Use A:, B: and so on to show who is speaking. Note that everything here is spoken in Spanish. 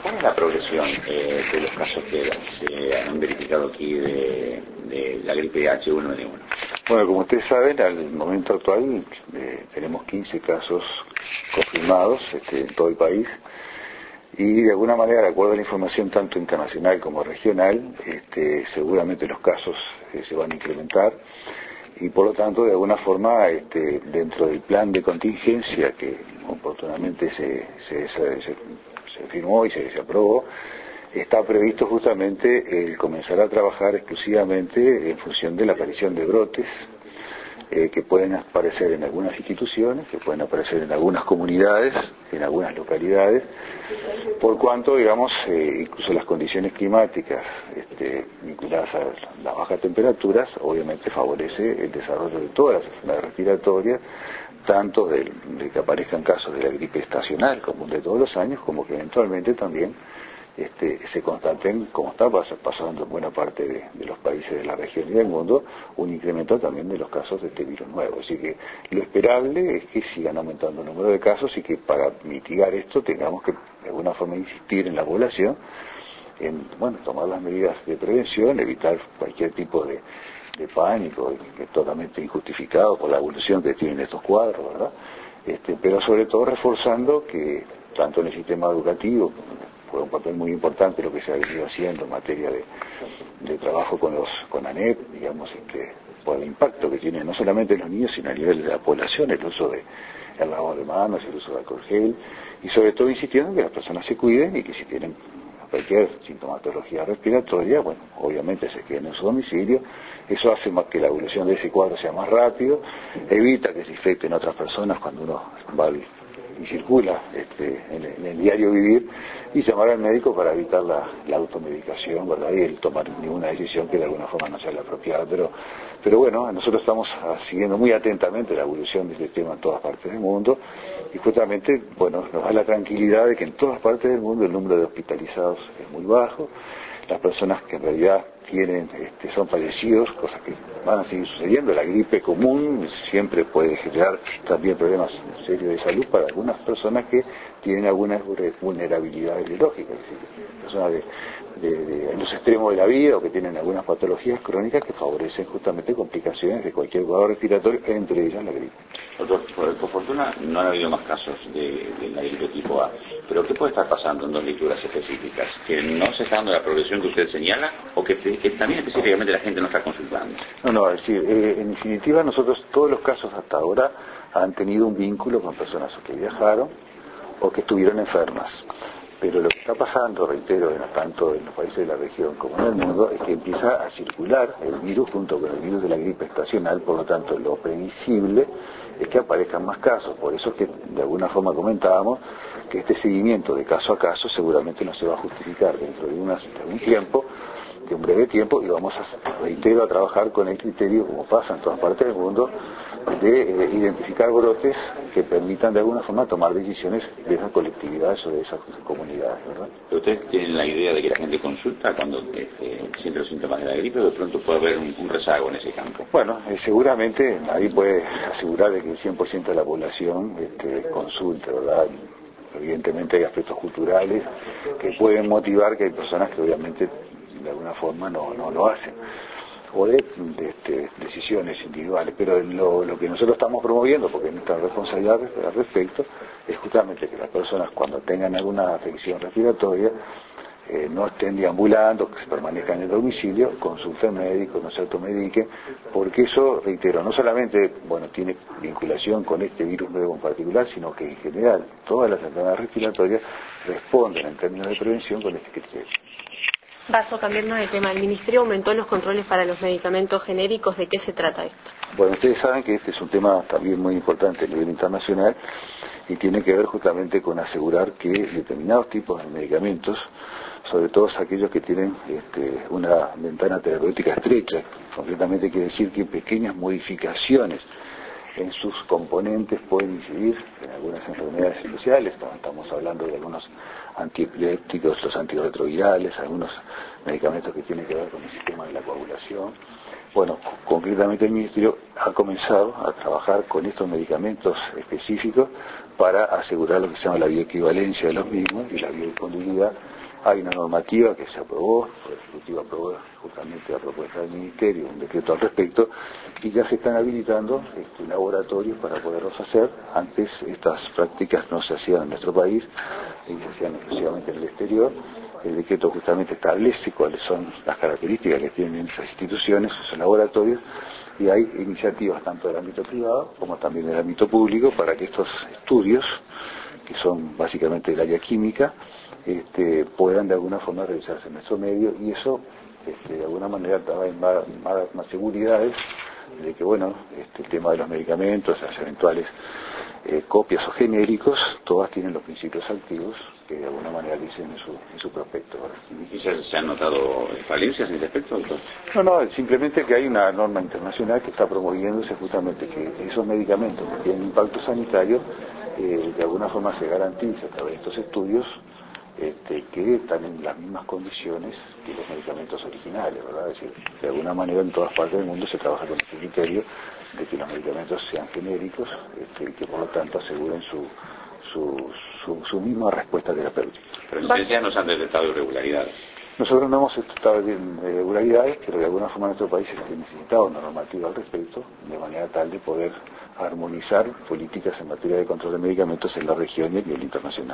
A: ¿Cuál es la progresión de los casos que se han verificado aquí de la gripe H1N1?
B: Bueno, como ustedes saben, al momento actual tenemos 15 casos confirmados en todo el país y de alguna manera, de acuerdo a la información tanto internacional como regional, seguramente los casos se van a incrementar y por lo tanto, de alguna forma, dentro del plan de contingencia que oportunamente se firmó y se aprobó, está previsto justamente el comenzar a trabajar exclusivamente en función de la aparición de brotes que pueden aparecer en algunas instituciones, que pueden aparecer en algunas comunidades, en algunas localidades, por cuanto, digamos, incluso las condiciones climáticas vinculadas a las bajas temperaturas, obviamente favorece el desarrollo de todas las enfermedades respiratorias, tanto de que aparezcan casos de la gripe estacional común de todos los años, como que eventualmente también se constaten, como está pasando en buena parte de los países de la región y del mundo, un incremento también de los casos de este virus nuevo. Así que lo esperable es que sigan aumentando el número de casos y que para mitigar esto tengamos que de alguna forma insistir en la población en, tomar las medidas de prevención, evitar cualquier tipo de pánico, que es totalmente injustificado por la evolución que tienen estos cuadros, ¿verdad? Pero sobre todo reforzando que tanto en el sistema educativo fue un papel muy importante lo que se ha venido haciendo en materia de trabajo con ANEP, digamos, por el impacto que tiene no solamente en los niños, sino a nivel de la población, el uso de el lavado de manos, el uso de alcohol gel, y sobre todo insistiendo en que las personas se cuiden y que si tienen cualquier sintomatología respiratoria, obviamente se queden en su domicilio. Eso hace más que la evolución de ese cuadro sea más rápido, evita que se infecten otras personas cuando uno va y circula en el diario vivir, y llamar al médico para evitar la automedicación, ¿verdad? Y el tomar ninguna decisión que de alguna forma no sea la apropiada. Pero bueno, nosotros estamos siguiendo muy atentamente la evolución de este tema en todas partes del mundo, y justamente, nos da la tranquilidad de que en todas partes del mundo el número de hospitalizados es muy bajo. Las personas que en realidad son fallecidos, cosas que van a seguir sucediendo. La gripe común siempre puede generar también problemas serios de salud para algunas personas que tienen algunas vulnerabilidades biológicas, es decir, personas en los extremos de la vida o que tienen algunas patologías crónicas que favorecen justamente complicaciones de cualquier cuadro respiratorio, entre ellas la gripe.
A: Doctor, por fortuna no han habido más casos de la gripe tipo A, pero ¿qué puede estar pasando en dos lecturas específicas? ¿Que no se está dando la progresión que usted señala o que también específicamente la gente no está consultando?
B: No, es decir, en definitiva nosotros todos los casos hasta ahora han tenido un vínculo con personas que viajaron o que estuvieron enfermas. Pero lo que está pasando, reitero, tanto en los países de la región como en el mundo, es que empieza a circular el virus junto con el virus de la gripe estacional. Por lo tanto, lo previsible es que aparezcan más casos. Por eso es que de alguna forma comentábamos que este seguimiento de caso a caso seguramente no se va a justificar dentro de un tiempo, de un breve tiempo, y vamos reitero, a trabajar con el criterio, como pasa en todas partes del mundo, de identificar brotes que permitan de alguna forma tomar decisiones de esas colectividades o de esas comunidades, ¿verdad?
A: ¿Pero ustedes tienen la idea de que la gente consulta cuando siente los síntomas de la gripe, o de pronto puede haber un rezago en ese campo?
B: Seguramente nadie puede asegurar de que el 100% de la población consulte, ¿verdad? Evidentemente hay aspectos culturales que pueden motivar que hay personas que obviamente de alguna forma no lo hacen, o de decisiones individuales, pero lo que nosotros estamos promoviendo, porque nuestra responsabilidad al respecto, es justamente que las personas cuando tengan alguna afección respiratoria no estén deambulando, que se permanezcan en el domicilio, consulten médicos, no se automediquen, porque eso, reitero, no solamente tiene vinculación con este virus nuevo en particular, sino que en general todas las enfermedades respiratorias responden en términos de prevención con este criterio.
C: Paso, cambiando de tema. El Ministerio aumentó los controles para los medicamentos genéricos. ¿De qué se trata esto?
B: Ustedes saben que este es un tema también muy importante a nivel internacional y tiene que ver justamente con asegurar que determinados tipos de medicamentos, sobre todo aquellos que tienen una ventana terapéutica estrecha, concretamente quiere decir que pequeñas modificaciones en sus componentes pueden incidir en algunas enfermedades especiales. Estamos hablando de algunos antiepilépticos, los antirretrovirales, algunos medicamentos que tienen que ver con el sistema de la coagulación. Concretamente el Ministerio ha comenzado a trabajar con estos medicamentos específicos para asegurar lo que se llama la bioequivalencia de los mismos y la biodisponibilidad Hay una normativa que se aprobó, el Ejecutivo aprobó justamente la propuesta del Ministerio, un decreto al respecto, y ya se están habilitando laboratorios para poderlos hacer. Antes estas prácticas no se hacían en nuestro país, se hacían exclusivamente en el exterior. El decreto justamente establece cuáles son las características que tienen esas instituciones, esos laboratorios, y hay iniciativas tanto del ámbito privado como también del ámbito público para que estos estudios, que son básicamente del área química, puedan de alguna forma realizarse en nuestro medio, y eso de alguna manera da más seguridades de que, bueno, el tema de los medicamentos, las eventuales copias o genéricos, todas tienen los principios activos que de alguna manera dicen en su prospecto, ¿verdad?
A: ¿Y se han notado falencias en ese aspecto?
B: No, simplemente que hay una norma internacional que está promoviéndose justamente que esos medicamentos que tienen impacto sanitario de alguna forma se garantiza a través de estos estudios que están en las mismas condiciones que los medicamentos originales, ¿verdad? Es decir, de alguna manera en todas partes del mundo se trabaja con este criterio de que los medicamentos sean genéricos y que por lo tanto aseguren su misma respuesta terapéutica.
A: Pero en ciencia no se han detectado irregularidades.
B: Nosotros no hemos detectado irregularidades, pero de alguna forma en nuestro país se necesitaba una normativa al respecto, de manera tal de poder armonizar políticas en materia de control de medicamentos en la región y a nivel internacional.